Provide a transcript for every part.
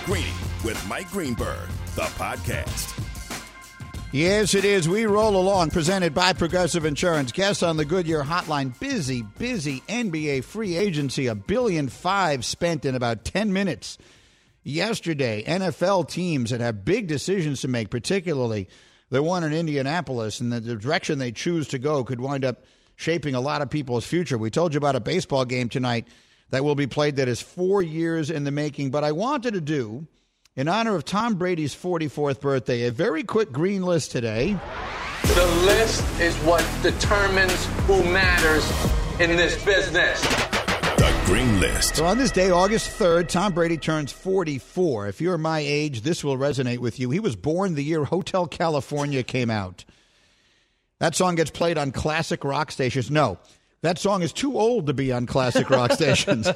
Greeny with Mike Greenberg, the podcast. Yes, it is. We roll along, presented by Progressive Insurance. Guests on the Goodyear Hotline. Busy NBA free agency. $1.5 billion spent in about 10 minutes. Yesterday, NFL teams that have big decisions to make, particularly the one in Indianapolis, and the direction they choose to go could wind up shaping a lot of people's future. We told you about a baseball game tonight that will be played that is 4 years in the making. But I wanted to do, in honor of Tom Brady's 44th birthday, a very quick green list today. The list is what determines who matters in this business. The Green List. So on this day, August 3rd, Tom Brady turns 44. If you're my age, this will resonate with you. He was born the year Hotel California came out. That song gets played on classic rock stations. No, that song is too old to be on classic rock stations.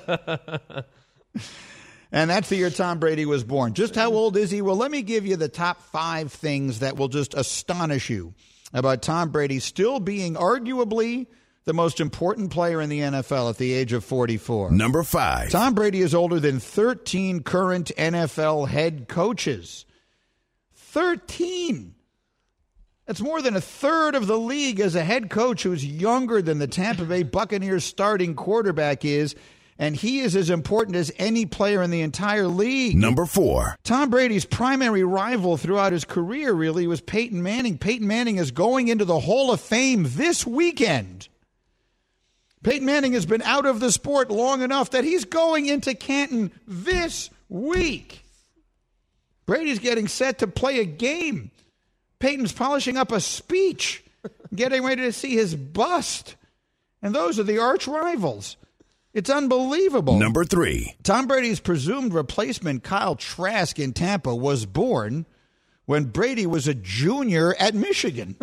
And that's the year Tom Brady was born. Just how old is he? Well, let me give you the top 5 things that will just astonish you about Tom Brady still being arguably the most important player in the NFL at the age of 44. Number 5. Tom Brady is older than 13 current NFL head coaches. 13. That's more than a third of the league as a head coach who's younger than the Tampa Bay Buccaneers starting quarterback is, and he is as important as any player in the entire league. Number 4. Tom Brady's primary rival throughout his career really was Peyton Manning. Peyton Manning is going into the Hall of Fame this weekend. Peyton Manning has been out of the sport long enough that he's going into Canton this week. Brady's getting set to play a game. Peyton's polishing up a speech, getting ready to see his bust. And those are the arch rivals. It's unbelievable. Number 3. Tom Brady's presumed replacement, Kyle Trask in Tampa, was born when Brady was a junior at Michigan.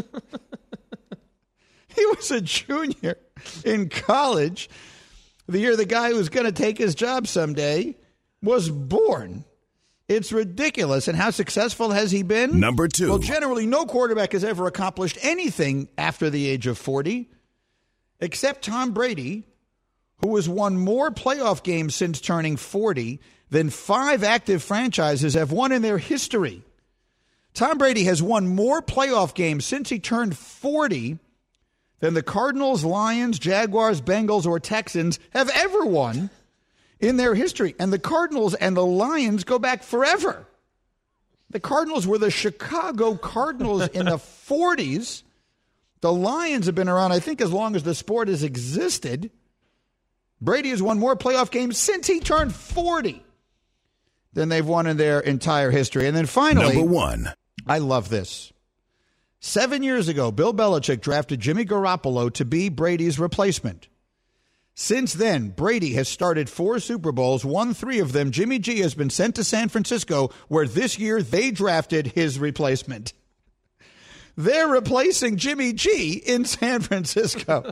He was a junior in college the year the guy who was going to take his job someday was born. It's ridiculous. And how successful has he been? Number 2. Well, generally, no quarterback has ever accomplished anything after the age of 40, except Tom Brady, who has won more playoff games since turning 40 than 5 active franchises have won in their history. Tom Brady has won more playoff games since he turned 40 than the Cardinals, Lions, Jaguars, Bengals, or Texans have ever won in their history. And the Cardinals and the Lions go back forever. The Cardinals were the Chicago Cardinals in the 40s. The Lions have been around, I think, as long as the sport has existed. Brady has won more playoff games since he turned 40 than they've won in their entire history. And then finally, Number 1. I love this. 7 years ago, Bill Belichick drafted Jimmy Garoppolo to be Brady's replacement. Since then, Brady has started 4 Super Bowls, won 3 of them. Jimmy G has been sent to San Francisco, where this year they drafted his replacement. They're replacing Jimmy G in San Francisco.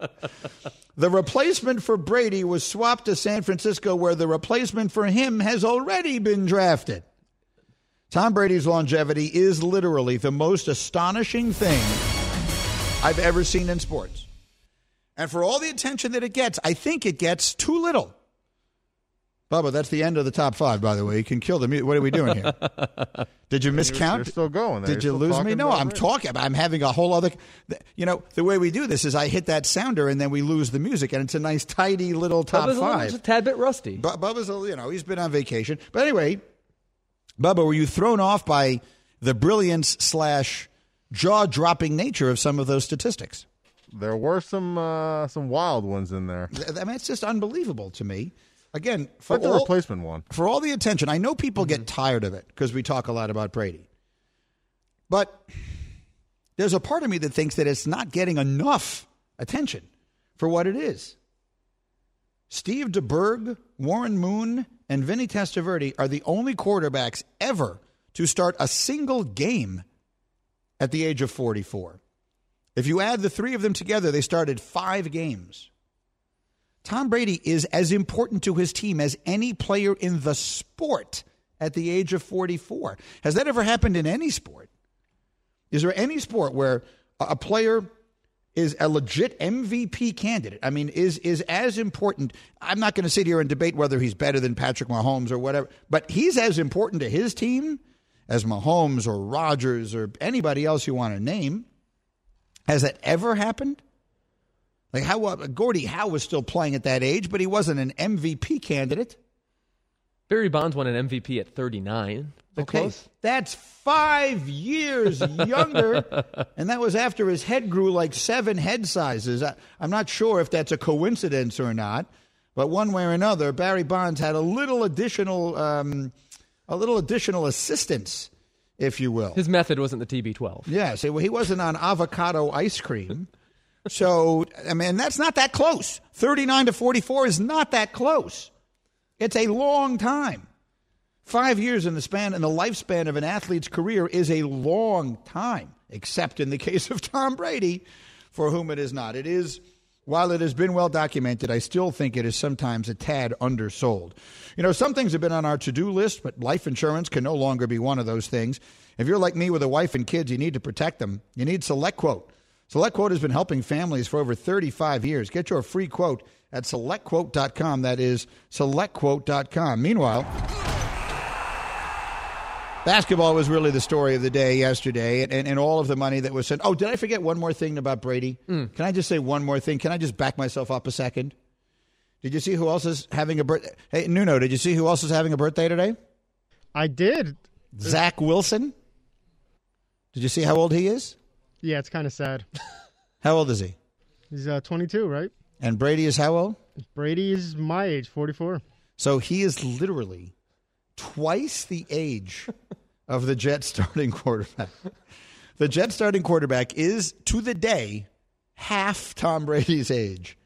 The replacement for Brady was swapped to San Francisco, where the replacement for him has already been drafted. Tom Brady's longevity is literally the most astonishing thing I've ever seen in sports. And for all the attention that it gets, I think it gets too little. Bubba, that's the end of the top 5, by the way. You can kill the music. What are we doing here? Did you miscount? You're still going. Did you lose me? No, I'm talking. I'm having a whole other. You know, the way we do this is I hit that sounder and then we lose the music, and it's a nice, tidy little top Bubba's 5. Just a tad bit rusty. Bubba's, he's been on vacation. But anyway, Bubba, were you thrown off by the brilliance / jaw-dropping nature of some of those statistics? There were some wild ones in there. I mean, it's just unbelievable to me. Again, for the replacement one. For all the attention, I know people get tired of it because we talk a lot about Brady. But there's a part of me that thinks that it's not getting enough attention for what it is. Steve DeBerg, Warren Moon, and Vinny Testaverde are the only quarterbacks ever to start a single game at the age of 44. If you add the 3 of them together, they started 5 games. Tom Brady is as important to his team as any player in the sport at the age of 44. Has that ever happened in any sport? Is there any sport where a player is a legit MVP candidate. I mean, is as important. I'm not going to sit here and debate whether he's better than Patrick Mahomes or whatever, but he's as important to his team as Mahomes or Rodgers or anybody else you want to name. Has that ever happened? Like Gordie Howe was still playing at that age, but he wasn't an MVP candidate. Barry Bonds won an MVP at 39. Okay, close? that's 5 years younger, and that was after his head grew like 7 head sizes. I'm not sure if that's a coincidence or not, but one way or another, Barry Bonds had a little additional assistance, if you will. His method wasn't the TB12. Yes, he wasn't on avocado ice cream. So, I mean, that's not that close. 39 to 44 is not that close. It's a long time. 5 years in the lifespan of an athlete's career is a long time, except in the case of Tom Brady, for whom it is not. It is, while it has been well documented, I still think it is sometimes a tad undersold. You know, some things have been on our to-do list, but life insurance can no longer be one of those things. If you're like me with a wife and kids, you need to protect them. You need SelectQuote. SelectQuote has been helping families for over 35 years. Get your free quote at SelectQuote.com. That is SelectQuote.com. Meanwhile, basketball was really the story of the day yesterday, and all of the money that was sent. Oh, did I forget one more thing about Brady? Can I just say one more thing? Can I just back myself up a second? Did you see who else is having a birthday? Hey, Nuno, did you see who else is having a birthday today? I did. Zach Wilson. Did you see how old he is? Yeah, it's kind of sad. How old is he? He's 22, right? And Brady is how old? Brady is my age, 44. So he is literally twice the age of the Jets starting quarterback. The Jets starting quarterback is, to the day, half Tom Brady's age.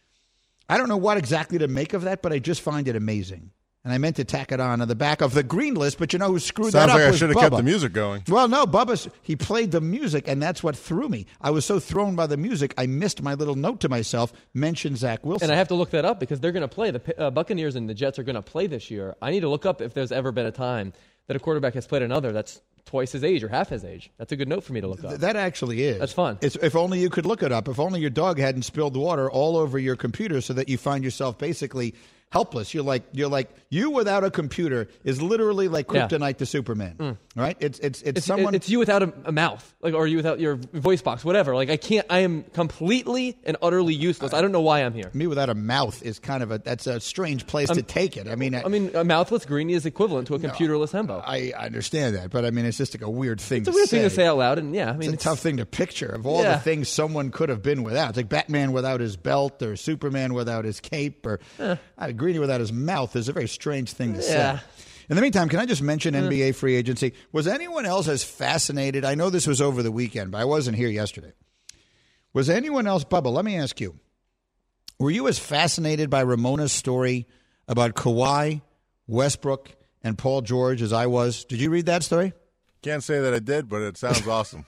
I don't know what exactly to make of that, but I just find it amazing. And I meant to tack it on the back of the green list, but you know who screwed that up? Sounds like I was should have Bubba. kept the music going. Well, no, he played the music, and that's what threw me. I was so thrown by the music, I missed my little note to myself, mention Zach Wilson. And I have to look that up because they're going to play. The Buccaneers and the Jets are going to play this year. I need to look up if there's ever been a time that a quarterback has played another that's twice his age or half his age. That's a good note for me to look up. That actually is. That's fun. If only you could look it up. If only your dog hadn't spilled water all over your computer so that you find yourself basically helpless. You're like you without a computer is literally like kryptonite to Superman. Right? It's someone. It's you without a mouth, or you without your voice box, whatever. Like I am completely and utterly useless. I don't know why I'm here. Me without a mouth is kind of that's a strange place to take it. I mean, a mouthless greenie is equivalent to a computerless hembo. I understand that, but I mean, it's just like a weird thing. It's a weird thing to say out loud, and yeah, I mean, it's a tough thing to picture of all the things someone could have been without. It's like Batman without his belt, or Superman without his cape, or Greeny without his mouth is a very strange thing to say. In the meantime, can I just mention NBA free agency? Was anyone else as fascinated? I know this was over the weekend, but I wasn't here yesterday. Was anyone else, Bubba, let me ask you, were you as fascinated by Ramona's story about Kawhi, Westbrook, and Paul George as I was? Did you read that story? Can't say that I did, but it sounds awesome.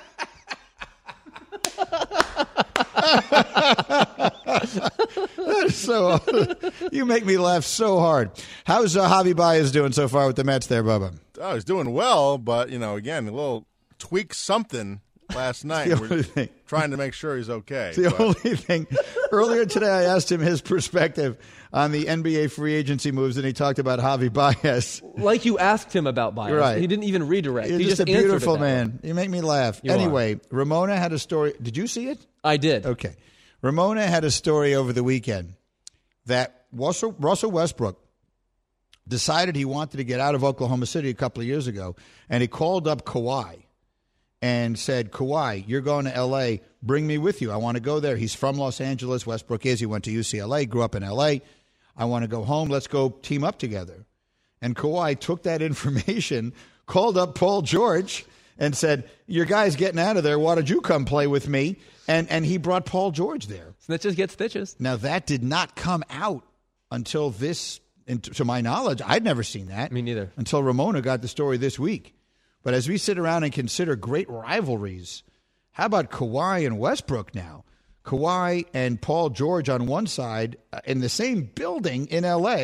So you make me laugh so hard. How's Javi Baez doing so far with the Mets there, Bubba? Oh, he's doing well, but, again, a little tweak something last night. We're trying to make sure he's okay. The only thing. Earlier today, I asked him his perspective on the NBA free agency moves, and he talked about Javi Baez. Like you asked him about Baez. Right. He didn't even redirect. You're he just a answered beautiful it that man. way. You make me laugh. Anyway, Ramona had a story. Did you see it? I did. Okay. Ramona had a story over the weekend that Russell Westbrook decided he wanted to get out of Oklahoma City a couple of years ago, and he called up Kawhi and said, Kawhi, you're going to L.A., bring me with you. I want to go there. He's from Los Angeles. Westbrook is. He went to UCLA, grew up in L.A. I want to go home. Let's go team up together. And Kawhi took that information, called up Paul George, and said, your guy's getting out of there. Why don't you come play with me? And he brought Paul George there. Snitches get stitches. Now, that did not come out until this, to my knowledge. I'd never seen that. Me neither. Until Ramona got the story this week. But as we sit around and consider great rivalries, how about Kawhi and Westbrook now? Kawhi and Paul George on one side in the same building in L.A.,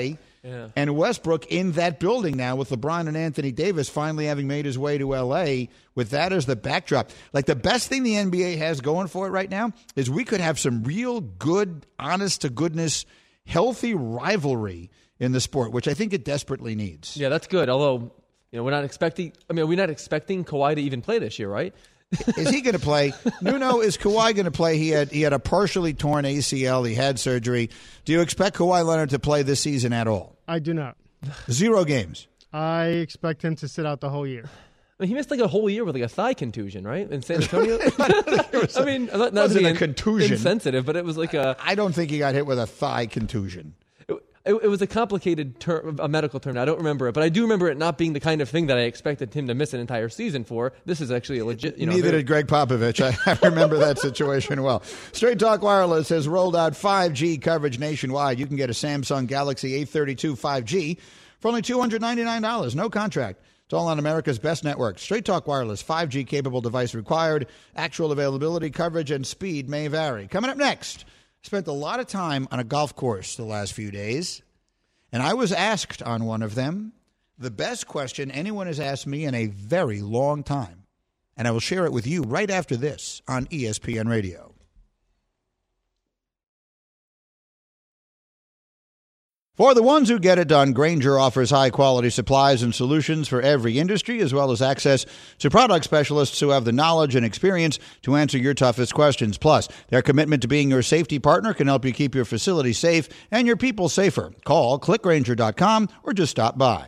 Yeah. And Westbrook in that building now with LeBron and Anthony Davis finally having made his way to L.A. with that as the backdrop. Like, the best thing the NBA has going for it right now is we could have some real good, honest-to-goodness, healthy rivalry in the sport, which I think it desperately needs. Yeah, that's good. Although, we're not expecting Kawhi to even play this year, right? Is he going to play? Nuno, is Kawhi going to play? He had a partially torn ACL. He had surgery. Do you expect Kawhi Leonard to play this season at all? I do not. 0 games. I expect him to sit out the whole year. He missed like a whole year with like a thigh contusion, right? In San Antonio. Not wasn't a contusion. Insensitive, but it was like a. I don't think he got hit with a thigh contusion. It was a complicated term, a medical term. I don't remember it, but I do remember it not being the kind of thing that I expected him to miss an entire season for. This is actually a legit. Neither did Greg Popovich. I remember that situation well. Straight Talk Wireless has rolled out 5G coverage nationwide. You can get a Samsung Galaxy A32 5G for only $299. No contract. It's all on America's best network. Straight Talk Wireless, 5G capable device required. Actual availability, coverage, and speed may vary. Coming up next. Spent a lot of time on a golf course the last few days, and I was asked on one of them the best question anyone has asked me in a very long time, and I will share it with you right after this on ESPN Radio. For the ones who get it done, Grainger offers high-quality supplies and solutions for every industry, as well as access to product specialists who have the knowledge and experience to answer your toughest questions. Plus, their commitment to being your safety partner can help you keep your facility safe and your people safer. Call clickgrainger.com or just stop by.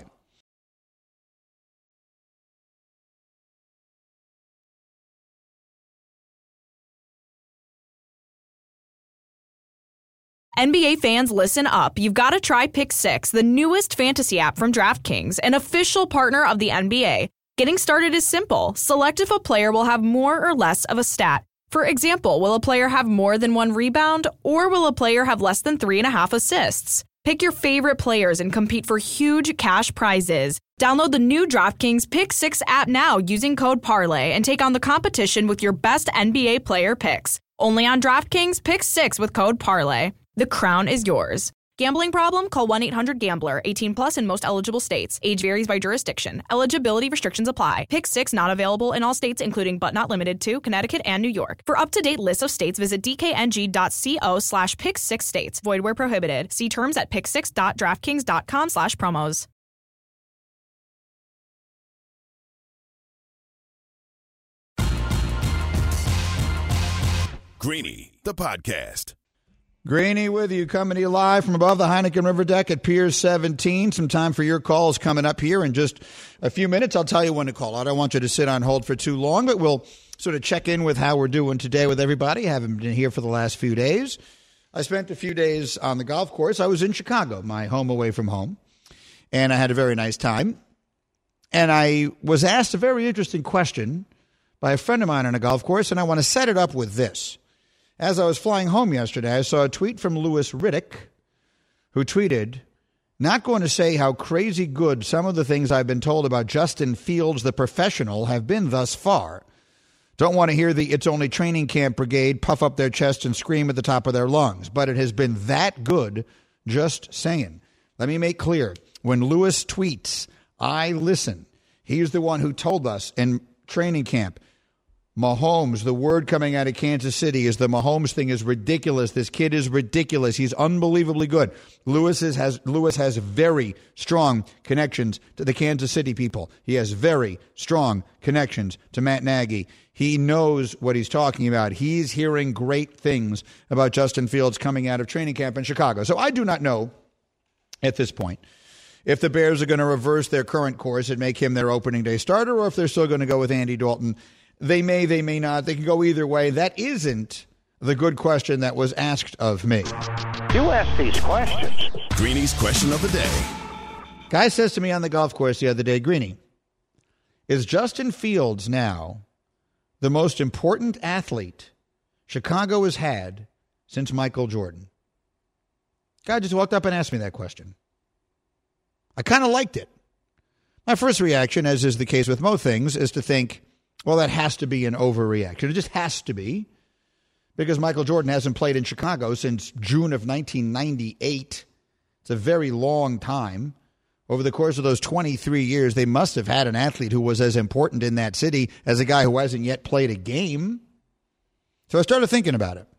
NBA fans, listen up. You've got to try Pick 6, the newest fantasy app from DraftKings, an official partner of the NBA. Getting started is simple. Select if a player will have more or less of a stat. For example, will a player have more than 1 rebound, or will a player have less than 3.5 assists? Pick your favorite players and compete for huge cash prizes. Download the new DraftKings Pick 6 app now using code PARLAY and take on the competition with your best NBA player picks. Only on DraftKings Pick 6 with code PARLAY. The crown is yours. Gambling problem? Call 1-800-GAMBLER. 18 plus in most eligible states. Age varies by jurisdiction. Eligibility restrictions apply. Pick 6 not available in all states, including but not limited to Connecticut and New York. For up-to-date lists of states, visit dkng.co/pick6states. Void where prohibited. See terms at pick6.draftkings.com/promos. Greeny, the podcast. Greeny with you, coming to you live from above the Heineken River deck at Pier 17. Some time for your calls coming up here in just a few minutes. I'll tell you when to call. I don't want you to sit on hold for too long, but we'll sort of check in with how we're doing today with everybody. Haven't been here for the last few days. I spent a few days on the golf course. I was in Chicago, my home away from home, and I had a very nice time. And I was asked a very interesting question by a friend of mine on a golf course, and I want to set it up with this. As I was flying home yesterday, I saw a tweet from Louis Riddick, who tweeted, "Not going to say how crazy good some of the things I've been told about Justin Fields, the professional, have been thus far. Don't want to hear the it's only training camp brigade puff up their chest and scream at the top of their lungs, but it has been that good, just saying." Let me make clear, when Louis tweets, I listen. He's the one who told us in training camp, Mahomes, the word coming out of Kansas City is the Mahomes thing is ridiculous. This kid is ridiculous. He's unbelievably good. Lewis has very strong connections to the Kansas City people. He has very strong connections to Matt Nagy. He knows what he's talking about. He's hearing great things about Justin Fields coming out of training camp in Chicago. So I do not know at this point if the Bears are going to reverse their current course and make him their opening day starter, or if they're still going to go with Andy Dalton. They may not. They can go either way. That isn't the good question that was asked of me. You ask these questions. Greeny's question of the day. Guy says to me on the golf course the other day, Greeny, is Justin Fields now the most important athlete Chicago has had since Michael Jordan? Guy just walked up and asked me that question. I kind of liked it. My first reaction, as is the case with most things, is to think, well, that has to be an overreaction. It just has to be, because Michael Jordan hasn't played in Chicago since June of 1998. It's a very long time. Over the course of those 23 years, they must have had an athlete who was as important in that city as a guy who hasn't yet played a game. So I started thinking about it.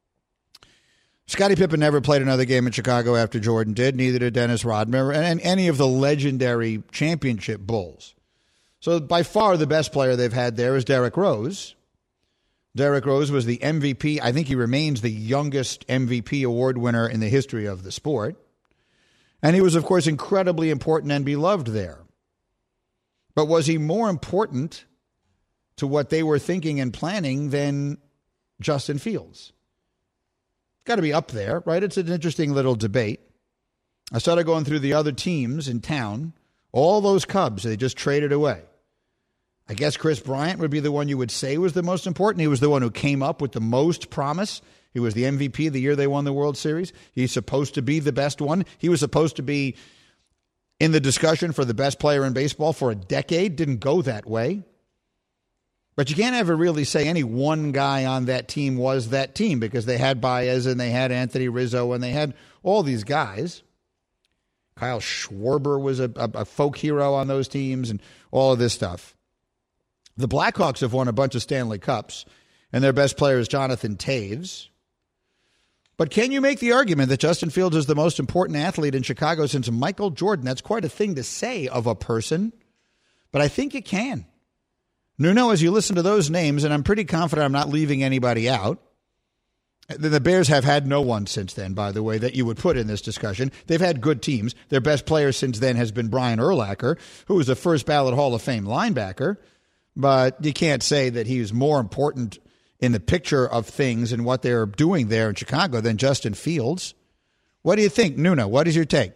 Scottie Pippen never played another game in Chicago after Jordan did. Neither did Dennis Rodman and any of the legendary championship Bulls. So by far the best player they've had there is Derrick Rose. Derrick Rose was the MVP. I think he remains the youngest MVP award winner in the history of the sport. And he was, of course, incredibly important and beloved there. But was he more important to what they were thinking and planning than Justin Fields? Got to be up there, right? It's an interesting little debate. I started going through the other teams in town. All those Cubs, they just traded away. I guess Chris Bryant would be the one you would say was the most important. He was the one who came up with the most promise. He was the MVP the year they won the World Series. He's supposed to be the best one. He was supposed to be in the discussion for the best player in baseball for a decade. Didn't go that way. But you can't ever really say any one guy on that team was that team because they had Baez and they had Anthony Rizzo and they had all these guys. Kyle Schwarber was a folk hero on those teams and all of this stuff. The Blackhawks have won a bunch of Stanley Cups, and their best player is Jonathan Toews. But can you make the argument that Justin Fields is the most important athlete in Chicago since Michael Jordan? That's quite a thing to say of a person, but I think you can. Nuno, as you listen to those names, and I'm pretty confident I'm not leaving anybody out, the Bears have had no one since then, by the way, that you would put in this discussion. They've had good teams. Their best player since then has been Brian Urlacher, who was a first-ballot Hall of Fame linebacker, but you can't say that he's more important in the picture of things and what they're doing there in Chicago than Justin Fields. What do you think, Nuno? What is your take?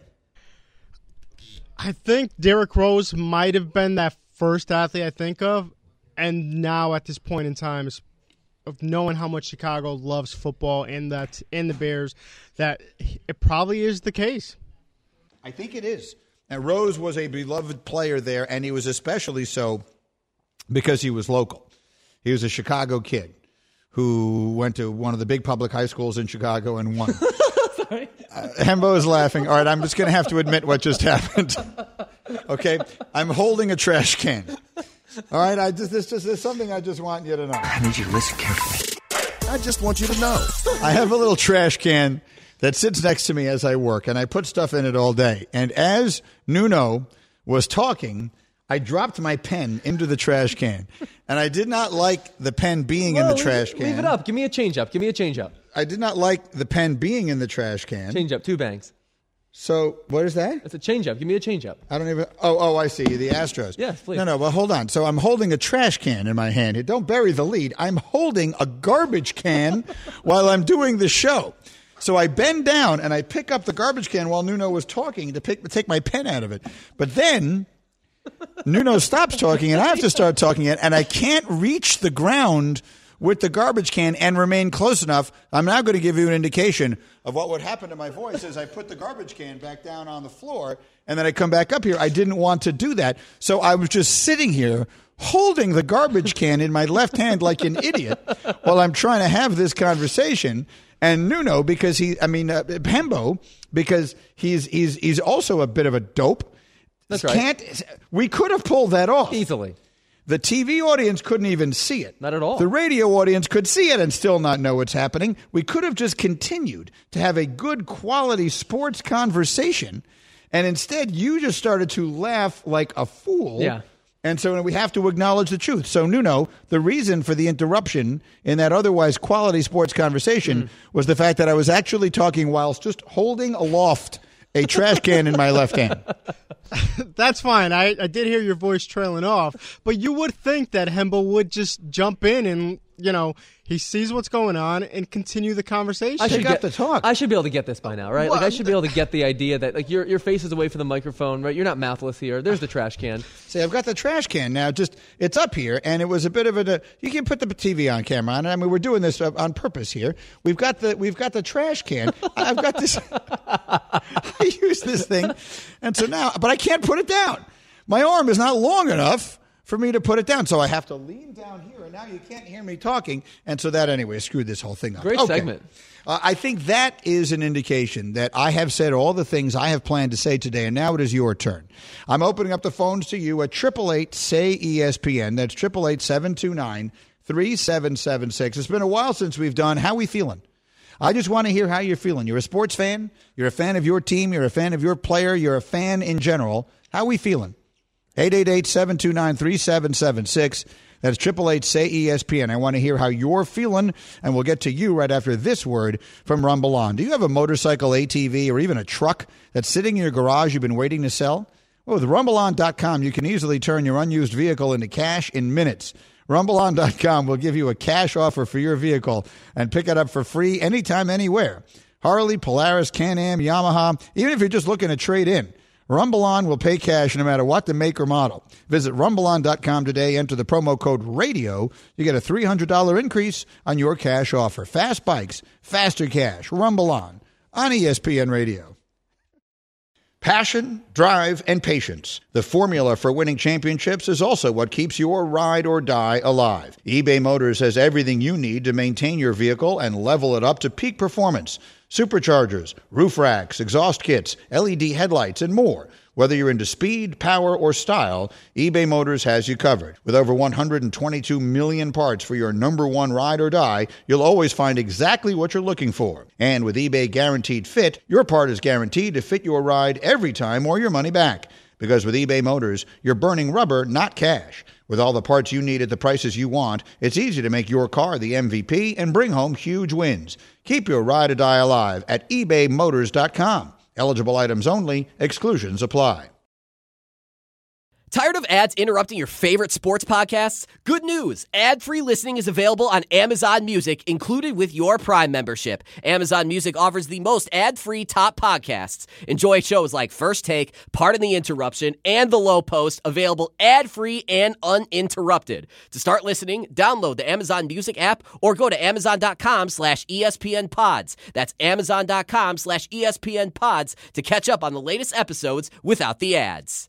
I think Derrick Rose might have been that first athlete I think of, and now at this point in time, of knowing how much Chicago loves football and that in the Bears, that it probably is the case. I think it is. And Rose was a beloved player there, and he was especially so because he was local. He was a Chicago kid who went to one of the big public high schools in Chicago and won. Sorry. Hembo is laughing. All right, I'm just going to have to admit what just happened. Okay, I'm holding a trash can. All right, this is something I just want you to know. I need you to listen carefully. I just want you to know. I have a little trash can that sits next to me as I work, and I put stuff in it all day. And as Nuno was talking, I dropped my pen into the trash can, and I did not like the pen being in the trash can. Leave it up. Give me a change-up. I did not like the pen being in the trash can. Change-up, 2 bangs. So what is that? It's a change-up. Give me a change-up. I don't even. Oh, I see. The Astros. Yes, please. No. Well, hold on. So I'm holding a trash can in my hand. Don't bury the lead. I'm holding a garbage can while I'm doing the show. So I bend down and I pick up the garbage can while Nuno was talking to take my pen out of it. But then Nuno stops talking and I have to start talking and I can't reach the ground with the garbage can and remain close enough. I'm now going to give you an indication of what would happen to my voice as I put the garbage can back down on the floor and then I come back up here. I didn't want to do that. So I was just sitting here holding the garbage can in my left hand like an idiot while I'm trying to have this conversation. And Nuno, because Hembo, because he's also a bit of a dope. That's right. We could have pulled that off. Easily. The TV audience couldn't even see it. Not at all. The radio audience could see it and still not know what's happening. We could have just continued to have a good quality sports conversation, and instead you just started to laugh like a fool. Yeah. And so we have to acknowledge the truth. So, Nuno, the reason for the interruption in that otherwise quality sports conversation was the fact that I was actually talking whilst just holding aloft a trash can in my left hand. That's fine. I did hear your voice trailing off, but you would think that Hembo would just jump in and, he sees what's going on and continue the conversation. I should get to talk. I should be able to get this by now, right? Well, I should be able to get the idea that your face is away from the microphone, right? You're not mouthless here. There's the trash can. See, I've got the trash can now. It's up here, and it was a bit of you can put the TV on camera on it. I mean, we're doing this on purpose here. We've got the trash can. I've got this. I use this thing, and so now, but I can't put it down. My arm is not long enough for me to put it down, so I have to lean down here. And now you can't hear me talking. And so that, anyway, screwed this whole thing up. Great segment. I think that is an indication that I have said all the things I have planned to say today, and now it is your turn. I'm opening up the phones to you at 888-SAY-ESPN. That's 888-729-3776. It's been a while since we've done How We Feeling. I just want to hear how you're feeling. You're a sports fan. You're a fan of your team. You're a fan of your player. You're a fan in general. How we feeling? 888-729-3776. That's 888-SAY-ESPN. I want to hear how you're feeling, and we'll get to you right after this word from Rumble On. Do you have a motorcycle, ATV, or even a truck that's sitting in your garage you've been waiting to sell? Well, with RumbleOn.com, you can easily turn your unused vehicle into cash in minutes. RumbleOn.com will give you a cash offer for your vehicle and pick it up for free anytime, anywhere. Harley, Polaris, Can-Am, Yamaha, even if you're just looking to trade in. RumbleOn will pay cash no matter what the make or model. Visit RumbleOn.com today. Enter the promo code RADIO. You get a $300 increase on your cash offer. Fast bikes, faster cash. Rumble On ESPN Radio. Passion, drive, and patience. The formula for winning championships is also what keeps your ride or die alive. eBay Motors has everything you need to maintain your vehicle and level it up to peak performance. Superchargers, roof racks, exhaust kits, LED headlights, and more. Whether you're into speed, power, or style, eBay Motors has you covered. With over 122 million parts for your number one ride or die, you'll always find exactly what you're looking for. And with eBay Guaranteed Fit, your part is guaranteed to fit your ride every time or your money back. Because with eBay Motors, you're burning rubber, not cash. With all the parts you need at the prices you want, it's easy to make your car the MVP and bring home huge wins. Keep your ride or die alive at ebaymotors.com. Eligible items only. Exclusions apply. Tired of ads interrupting your favorite sports podcasts? Good news! Ad-free listening is available on Amazon Music, included with your Prime membership. Amazon Music offers the most ad-free top podcasts. Enjoy shows like First Take, Pardon the Interruption, and The Low Post, available ad-free and uninterrupted. To start listening, download the Amazon Music app or go to amazon.com/ESPN Pods. That's amazon.com/ESPN Pods to catch up on the latest episodes without the ads.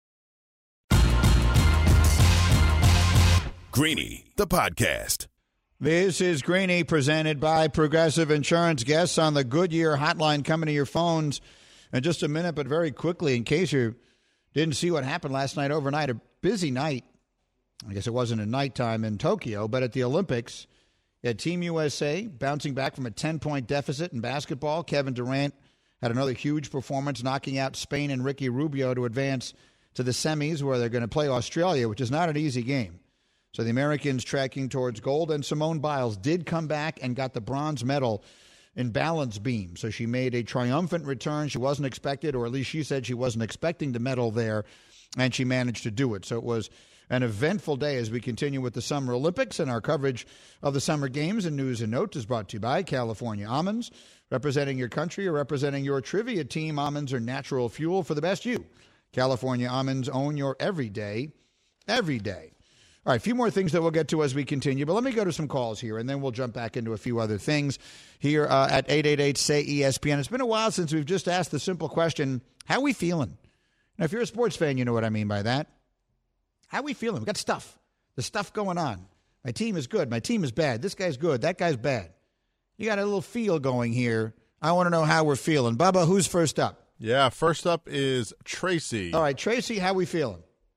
Greeny, the podcast. This is Greeny, presented by Progressive Insurance. Guests on the Goodyear hotline coming to your phones in just a minute, but very quickly, in case you didn't see what happened last night overnight, a busy night. I guess it wasn't a nighttime in Tokyo, but at the Olympics, you had Team USA bouncing back from a 10-point deficit in basketball. Kevin Durant had another huge performance, knocking out Spain and Ricky Rubio to advance to the semis, where they're going to play Australia, which is not an easy game. So the Americans tracking towards gold, and Simone Biles did come back and got the bronze medal in balance beam. So she made a triumphant return. She wasn't expected, or at least she said she wasn't expecting the medal there, and she managed to do it. So it was an eventful day as we continue with the Summer Olympics, and our coverage of the Summer Games and News and Notes is brought to you by California Almonds. Representing your country or representing your trivia team, almonds are natural fuel for the best you. California Almonds, own your everyday, every day. All right, a few more things that we'll get to as we continue, but let me go to some calls here, and then we'll jump back into a few other things here at 888-SAY-ESPN. It's been a while since we've just asked the simple question, how we feeling? Now, if you're a sports fan, you know what I mean by that. How we feeling? We got stuff. There's stuff going on. My team is good. My team is bad. This guy's good. That guy's bad. You got a little feel going here. I want to know how we're feeling. Bubba, who's first up? Yeah, first up is Tracy. All right, Tracy, how we feeling?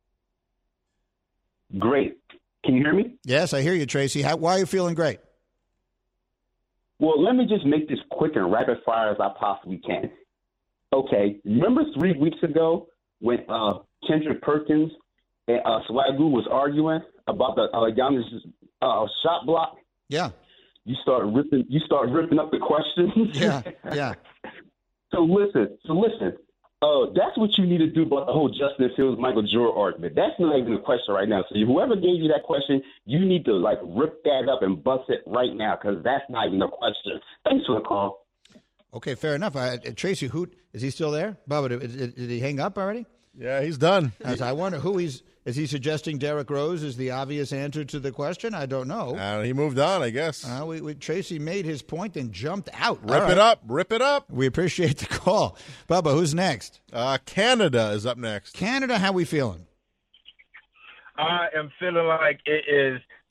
Great. Can you hear me? Yes, I hear you, Tracy. Why are you feeling great? Well, let me just make this quick and rapid fire as I possibly can. Okay, remember 3 weeks ago when Kendrick Perkins and Swagoo was arguing about the Giannis shot block? Yeah. You start ripping up the questions. Yeah. So listen. That's what you need to do about the whole Justin Fields, Michael Jordan argument. That's not even a question right now. So whoever gave you that question, you need to rip that up and bust it right now, because that's not even a question. Thanks for the call. Okay, fair enough. Tracy Hoot, is he still there? Bubba, did he hang up already? Yeah, he's done. I wonder who is he suggesting Derrick Rose is the obvious answer to the question? I don't know. He moved on, I guess. Tracy made his point and jumped out. Rip it up. We appreciate the call. Bubba, who's next? Canada is up next. Canada, how we feeling? I am feeling like it is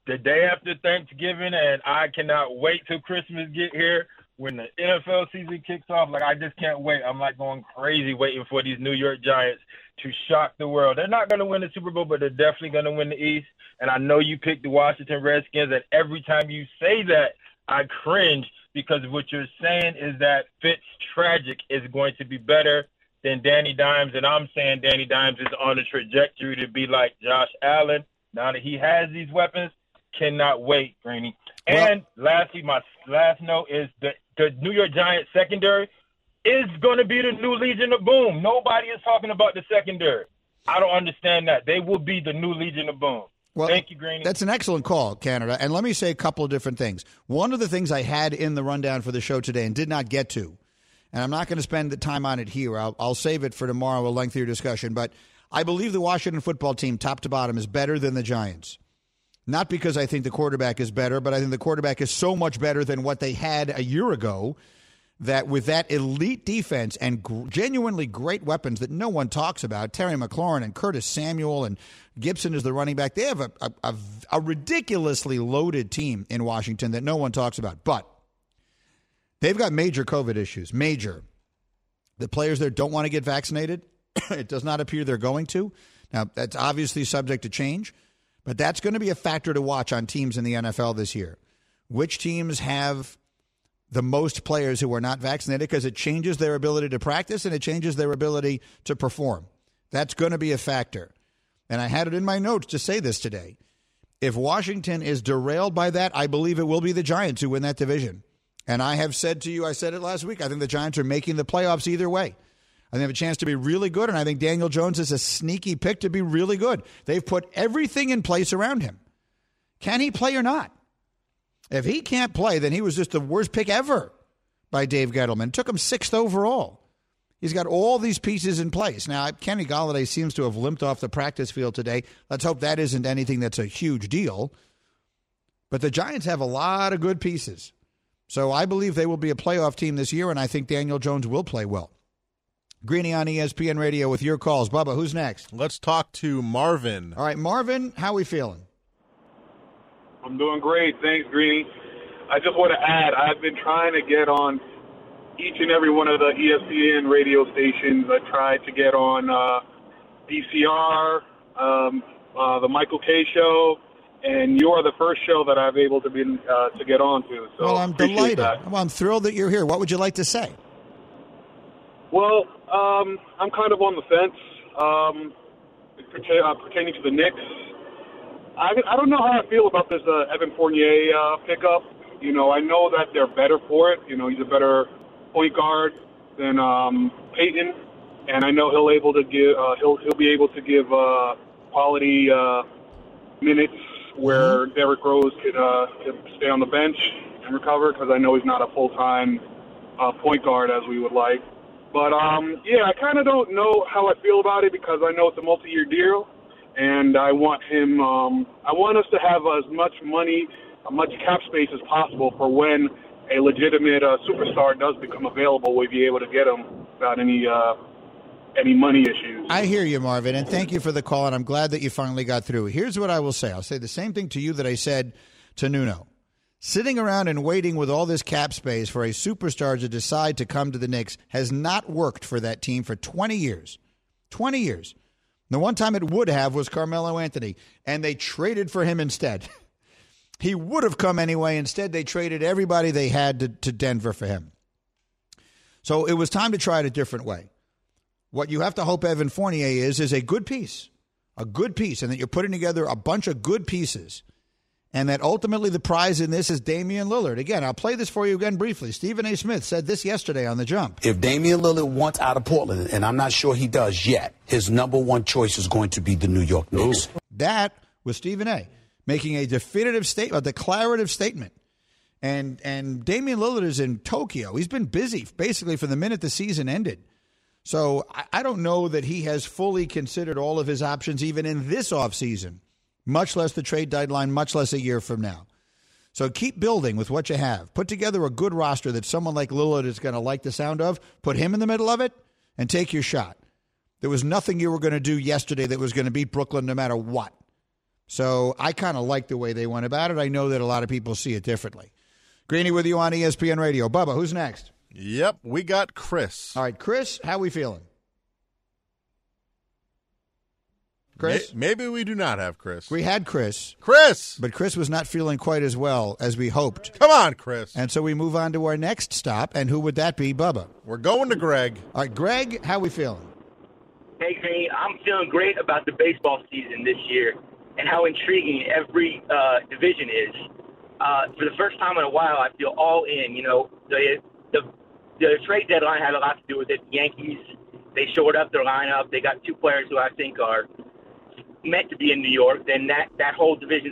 the day after Thanksgiving, and I cannot wait till Christmas get here. When the NFL season kicks off, like, I just can't wait. I'm like going crazy waiting for these New York Giants to shock the world. They're not going to win the Super Bowl, but they're definitely going to win the East. And I know you picked the Washington Redskins, and every time you say that, I cringe, because what you're saying is that Fitztragic is going to be better than Danny Dimes, and I'm saying Danny Dimes is on a trajectory to be like Josh Allen. Now that he has these weapons, cannot wait, Greeny. And lastly, my last note is that the New York Giants secondary is going to be the new Legion of Boom. Nobody is talking about the secondary. I don't understand that. They will be the new Legion of Boom. Well, thank you, Greeny. That's an excellent call, Canada. And let me say a couple of different things. One of the things I had in the rundown for the show today and did not get to, and I'm not going to spend the time on it here. I'll save it for tomorrow, a lengthier discussion. But I believe the Washington football team, top to bottom, is better than the Giants. Not because I think the quarterback is better, but I think the quarterback is so much better than what they had a year ago that with that elite defense and genuinely great weapons that no one talks about, Terry McLaurin and Curtis Samuel and Gibson is the running back, they have a ridiculously loaded team in Washington that no one talks about. But they've got major COVID issues, major. The players there don't want to get vaccinated. It does not appear they're going to. Now, that's obviously subject to change, but that's going to be a factor to watch on teams in the NFL this year. Which teams have the most players who are not vaccinated, because it changes their ability to practice and it changes their ability to perform. That's going to be a factor. And I had it in my notes to say this today. If Washington is derailed by that, I believe it will be the Giants who win that division. And I have said to you, I said it last week, I think the Giants are making the playoffs either way. I think they have a chance to be really good, and I think Daniel Jones is a sneaky pick to be really good. They've put everything in place around him. Can he play or not? If he can't play, then he was just the worst pick ever by Dave Gettleman. It took him 6th overall. He's got all these pieces in place. Now, Kenny Golladay seems to have limped off the practice field today. Let's hope that isn't anything that's a huge deal. But the Giants have a lot of good pieces. So I believe they will be a playoff team this year, and I think Daniel Jones will play well. Greeny on ESPN Radio with your calls. Bubba, who's next? Let's talk to Marvin. All right, Marvin, how are we feeling? I'm doing great. Thanks, Greeny. I just want to add, I've been trying to get on each and every one of the ESPN radio stations. I tried to get on DCR, the Michael Kay Show, and you're the first show that I've able to be to get on to. So well, I'm delighted. Well, I'm thrilled that you're here. What would you like to say? Well, I'm kind of on the fence pertaining to the Knicks. I don't know how I feel about this Evan Fournier pickup. You know, I know that they're better for it. You know, he's a better point guard than Peyton, and I know he'll be able to give quality minutes where Derrick Rose could stay on the bench and recover, because I know he's not a full-time point guard as we would like. But, yeah, I kind of don't know how I feel about it, because I know it's a multi-year deal, and I want him I want us to have as much money, as much cap space as possible for when a legitimate superstar does become available. We'll be able to get him without any money issues. I hear you, Marvin, and thank you for the call, and I'm glad that you finally got through. Here's what I will say. I'll say the same thing to you that I said to Nuno. Sitting around and waiting with all this cap space for a superstar to decide to come to the Knicks has not worked for that team for 20 years. 20 years. The one time it would have was Carmelo Anthony, and they traded for him instead. He would have come anyway. Instead, they traded everybody they had to Denver for him. So it was time to try it a different way. What you have to hope Evan Fournier is a good piece, and that you're putting together a bunch of good pieces, and that ultimately the prize in this is Damian Lillard. Again, I'll play this for you again briefly. Stephen A. Smith said this yesterday on The Jump. If Damian Lillard wants out of Portland, and I'm not sure he does yet, his number one choice is going to be the New York Knicks. That was Stephen A. making a definitive statement, a declarative statement. And Damian Lillard is in Tokyo. He's been busy basically from the minute the season ended. So I don't know that he has fully considered all of his options even in this offseason, much less the trade deadline, much less a year from now. So keep building with what you have. Put together a good roster that someone like Lillard is going to like the sound of. Put him in the middle of it and take your shot. There was nothing you were going to do yesterday that was going to beat Brooklyn no matter what. So I kind of like the way they went about it. I know that a lot of people see it differently. Greeny with you on ESPN Radio. Bubba, who's next? Yep, we got Chris. All right, Chris, how we feeling? Chris? Maybe we do not have Chris. We had Chris. Chris! But Chris was not feeling quite as well as we hoped. Come on, Chris. And so we move on to our next stop, and who would that be, Bubba? We're going to Greg. All right, Greg, how we feeling? Hey, Green, I'm feeling great about the baseball season this year and how intriguing every division is. For the first time in a while, I feel all in. You know, the trade deadline had a lot to do with it. The Yankees, they shored up their lineup. They got two players who I think are meant to be in New York. Then that whole division's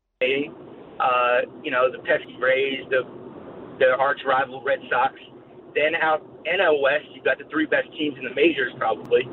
you know, the pesky Rays, the arch rival Red Sox. Then out NL West, you've got the three best teams in the majors probably.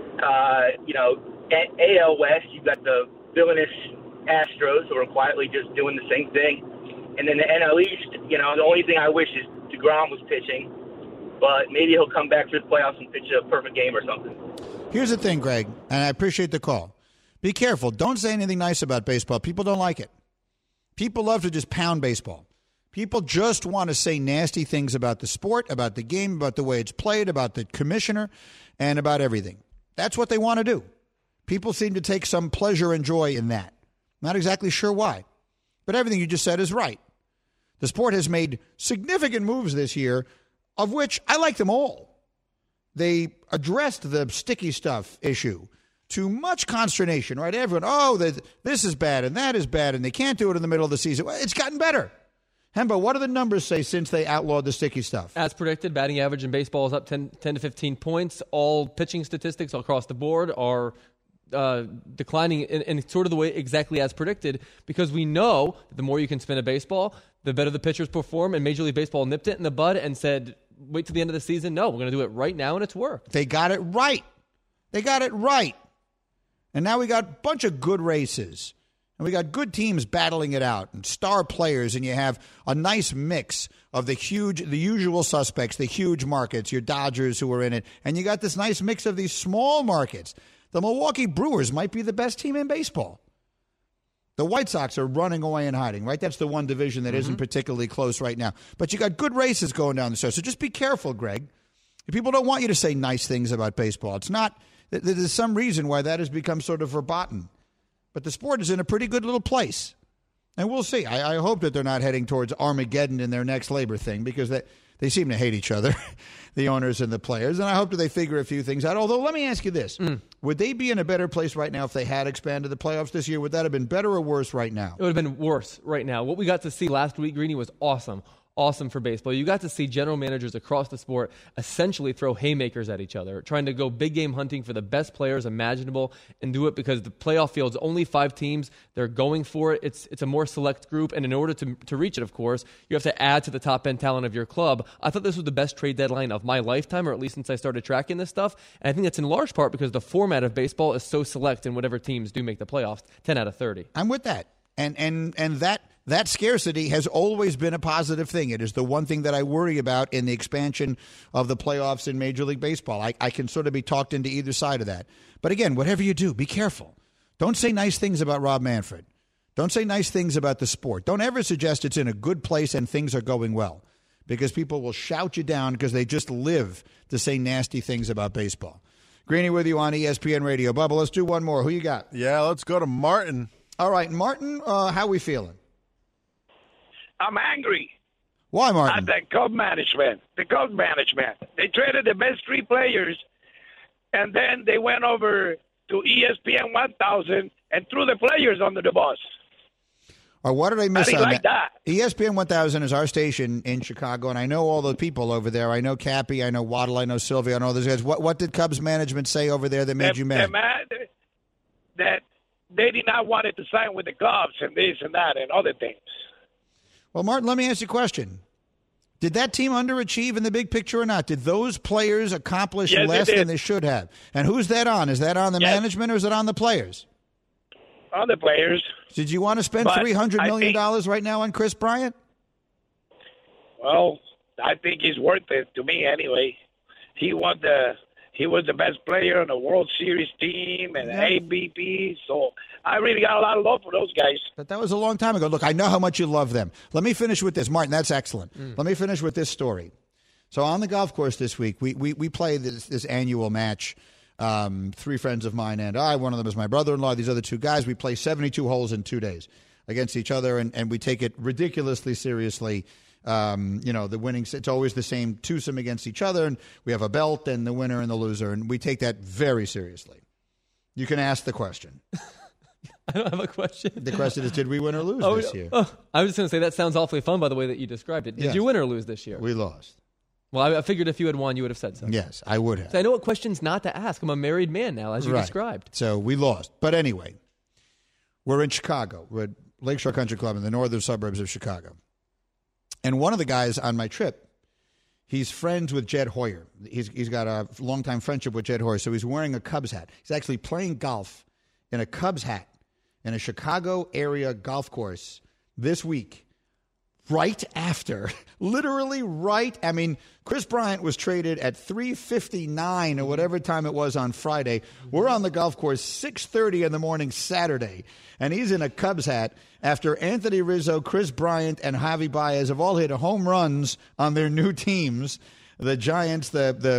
You know, at AL West, you've got the villainous Astros who are quietly just doing the same thing. And then the NL East, you know, the only thing I wish is DeGrom was pitching, but maybe he'll come back for the playoffs and pitch a perfect game or something. Here's the thing, Greg, and I appreciate the call. Be careful. Don't say anything nice about baseball. People don't like it. People love to just pound baseball. People just want to say nasty things about the sport, about the game, about the way it's played, about the commissioner, and about everything. That's what they want to do. People seem to take some pleasure and joy in that. Not exactly sure why, but everything you just said is right. The sport has made significant moves this year, of which I like them all. They addressed the sticky stuff issue to much consternation, right? Everyone, this is bad and that is bad, and they can't do it in the middle of the season. Well, it's gotten better. Hembo, what do the numbers say since they outlawed the sticky stuff? As predicted, batting average in baseball is up 10 to 15 points. All pitching statistics across the board are declining in sort of the way exactly as predicted, because we know the more you can spin a baseball, the better the pitchers perform, and Major League Baseball nipped it in the bud and said, wait till the end of the season. No, we're going to do it right now, and it's worked. They got it right. They got it right. And now we got a bunch of good races. And we got good teams battling it out and star players, and you have a nice mix of the usual suspects, the huge markets, your Dodgers who are in it, and you got this nice mix of these small markets. The Milwaukee Brewers might be the best team in baseball. The White Sox are running away and hiding, right? That's the one division that isn't particularly close right now. But you got good races going down the stretch. So just be careful, Greg. People don't want you to say nice things about baseball. It's not. There's some reason why that has become sort of verboten. But the sport is in a pretty good little place. And we'll see. I hope that they're not heading towards Armageddon in their next labor thing, because they seem to hate each other, the owners and the players. And I hope that they figure a few things out. Although, let me ask you this. Would they be in a better place right now if they had expanded the playoffs this year? Would that have been better or worse right now? It would have been worse right now. What we got to see last week, Greeny, was awesome. Awesome for baseball. You got to see general managers across the sport essentially throw haymakers at each other, trying to go big game hunting for the best players imaginable and do it because the playoff field's only 5 teams. They're going for it. It's a more select group, and in order to reach it, of course, you have to add to the top-end talent of your club. I thought this was the best trade deadline of my lifetime, or at least since I started tracking this stuff, and I think that's in large part because the format of baseball is so select in whatever teams do make the playoffs, 10 out of 30. I'm with that. And that scarcity has always been a positive thing. It is the one thing that I worry about in the expansion of the playoffs in Major League Baseball. I can sort of be talked into either side of that. But again, whatever you do, be careful. Don't say nice things about Rob Manfred. Don't say nice things about the sport. Don't ever suggest it's in a good place and things are going well, because people will shout you down because they just live to say nasty things about baseball. Greeny with you on ESPN Radio. Bubba, let's do one more. Who you got? Yeah, let's go to Martin. All right, Martin, how we feeling? I'm angry. Why, Martin? At the Cubs management. The Cubs management. They traded the best 3 players, and then they went over to ESPN 1000 and threw the players under the bus. Or what did I miss on like that? ESPN 1000 is our station in Chicago, and I know all the people over there. I know Cappy, I know Waddle, I know Sylvia, I know those guys. What did Cubs management say over there that made you mad? That they did not want it to sign with the Cubs and this and that and other things. Well, Martin, let me ask you a question. Did that team underachieve in the big picture or not? Did those players accomplish less than they should have? And who's that on? Is that on the management or is it on the players? On the players. Did you want to spend $300 million right now on Chris Bryant? Well, I think he's worth it to me anyway. He won he was the best player on the World Series team and ABP. So I really got a lot of love for those guys. But that was a long time ago. Look, I know how much you love them. Let me finish with this. Martin, that's excellent. Let me finish with this story. So on the golf course this week, we play this annual match. 3 friends of mine and I, one of them is my brother-in-law, these other 2 guys, we play 72 holes in 2 days against each other, and we take it ridiculously seriously. The winning, it's always the same twosome against each other, and we have a belt and the winner and the loser, and we take that very seriously. You can ask the question. I don't have a question. The question is, did we win or lose this year? I was just going to say, that sounds awfully fun by the way that you described it. Did you win or lose this year? We lost. Well, I figured if you had won, you would have said so. Yes, I would have. So I know what questions not to ask. I'm a married man now, as you described. So we lost. But anyway, we're in Chicago. We're at Lakeshore Country Club in the northern suburbs of Chicago. And one of the guys on my trip, he's friends with Jed Hoyer. He's got a longtime friendship with Jed Hoyer, so he's wearing a Cubs hat. He's actually playing golf in a Cubs hat in a Chicago area golf course this week. Right after, literally right. I mean, Chris Bryant was traded at 3:59 or whatever time it was on Friday. We're on the golf course 6:30 in the morning Saturday, and he's in a Cubs hat after Anthony Rizzo, Chris Bryant, and Javi Baez have all hit home runs on their new teams, the Giants,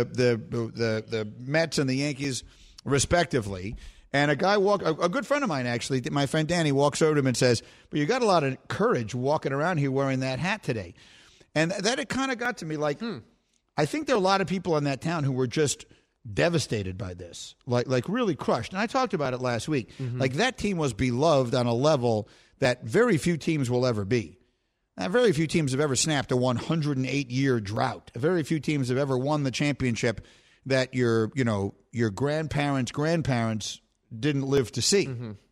the Mets, and the Yankees, respectively. And a guy a good friend of mine, actually, my friend Danny, walks over to him and says, "But you got a lot of courage walking around here wearing that hat today." And that it kind of got to me like, I think there are a lot of people in that town who were just devastated by this, like really crushed. And I talked about it last week. Like, that team was beloved on a level that very few teams will ever be. Now, very few teams have ever snapped a 108-year drought. Very few teams have ever won the championship that your grandparents didn't live to see.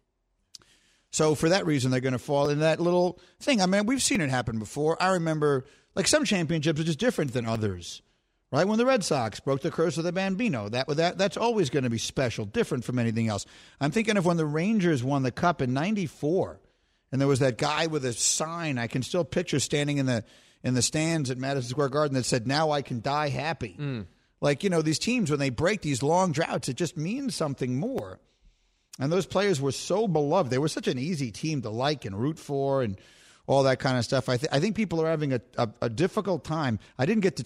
So for that reason, they're going to fall in that little thing. I mean, we've seen it happen before. I remember, like, some championships are just different than others, right? When the Red Sox broke the curse of the Bambino, that's always going to be special, different from anything else. I'm thinking of when the Rangers won the Cup in '94, and there was that guy with a sign. I can still picture standing in the stands at Madison Square Garden that said, "Now I can die happy." Like, these teams, when they break these long droughts, it just means something more. And those players were so beloved. They were such an easy team to like and root for and all that kind of stuff. I think people are having a difficult time. I didn't get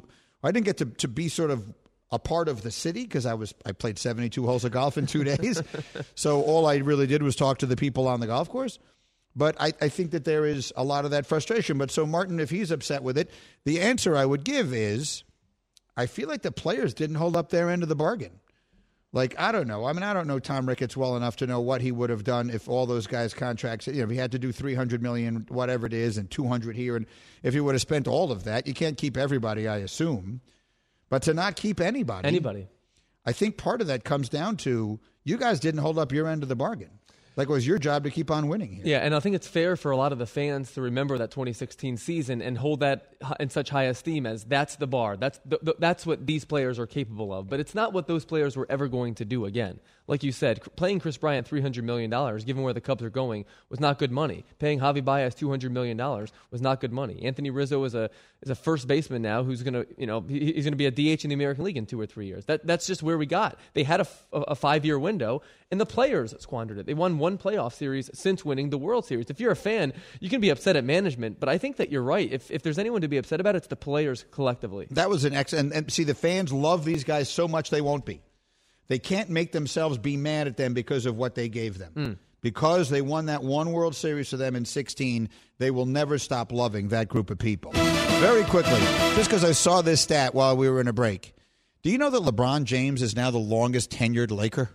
to be sort of a part of the city because I played 72 holes of golf in 2 days. So all I really did was talk to the people on the golf course. But I think that there is a lot of that frustration. But so Martin, if he's upset with it, the answer I would give is, I feel like the players didn't hold up their end of the bargain. Like, I don't know. I mean, I don't know Tom Ricketts well enough to know what he would have done if all those guys' contracts, if he had to do $300 million, whatever it is, and $200 here, and if he would have spent all of that. You can't keep everybody, I assume. But to not keep anybody. I think part of that comes down to you guys didn't hold up your end of the bargain. Like, it was your job to keep on winning here. Yeah, and I think it's fair for a lot of the fans to remember that 2016 season and hold that in such high esteem as that's the bar. That's what these players are capable of. But it's not what those players were ever going to do again. Like you said, paying Chris Bryant $300 million, given where the Cubs are going, was not good money. Paying Javi Baez $200 million was not good money. Anthony Rizzo is a first baseman now who's going to, he's going to be a DH in the American League in 2 or 3 years. That's just where we got. They had a 5-year window, and the players squandered it. They won one playoff series since winning the World Series. If you're a fan, you can be upset at management, but I think that you're right. If there's anyone to be upset about, it's the players collectively. That was an excellent. And see, the fans love these guys so much they won't be. They can't make themselves be mad at them because of what they gave them. Because they won that one World Series to them in 2016, they will never stop loving that group of people. Very quickly, just because I saw this stat while we were in a break, do you know that LeBron James is now the longest tenured Laker?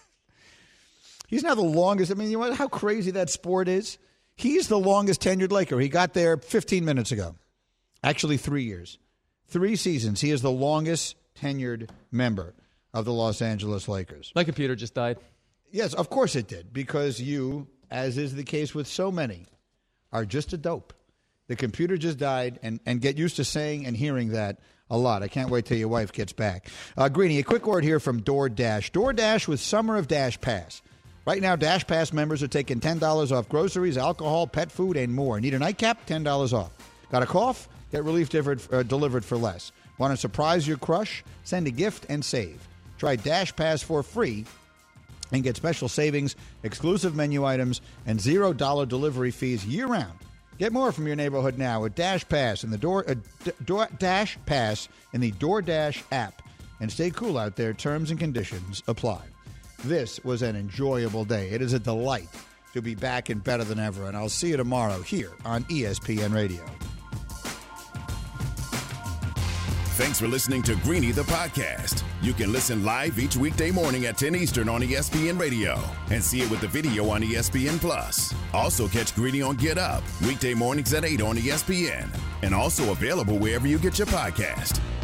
He's now the longest. I mean, you know how crazy that sport is? He's the longest tenured Laker. He got there 15 minutes ago. Actually, 3 years. 3 seasons. He is the longest tenured member of the Los Angeles Lakers. My computer just died. Yes, of course it did, because you, as is the case with so many, are just a dope. The computer just died, and get used to saying and hearing that a lot. I can't wait till your wife gets back. Greeny, a quick word here from DoorDash. DoorDash with Summer of Dash Pass. Right now, Dash Pass members are taking $10 off groceries, alcohol, pet food, and more. Need a nightcap? $10 off. Got a cough? Get relief delivered for less. Want to surprise your crush? Send a gift and save. Try Dash Pass for free and get special savings, exclusive menu items, and $0 delivery fees year-round. Get more from your neighborhood now with Dash Pass in the Dash Pass in the DoorDash app. And stay cool out there. Terms and conditions apply. This was an enjoyable day. It is a delight to be back and better than ever. And I'll see you tomorrow here on ESPN Radio. Thanks for listening to Greeny the podcast. You can listen live each weekday morning at 10 Eastern on ESPN Radio and see it with the video on ESPN Plus. Also catch Greeny on Get Up weekday mornings at 8 on ESPN and also available wherever you get your podcast.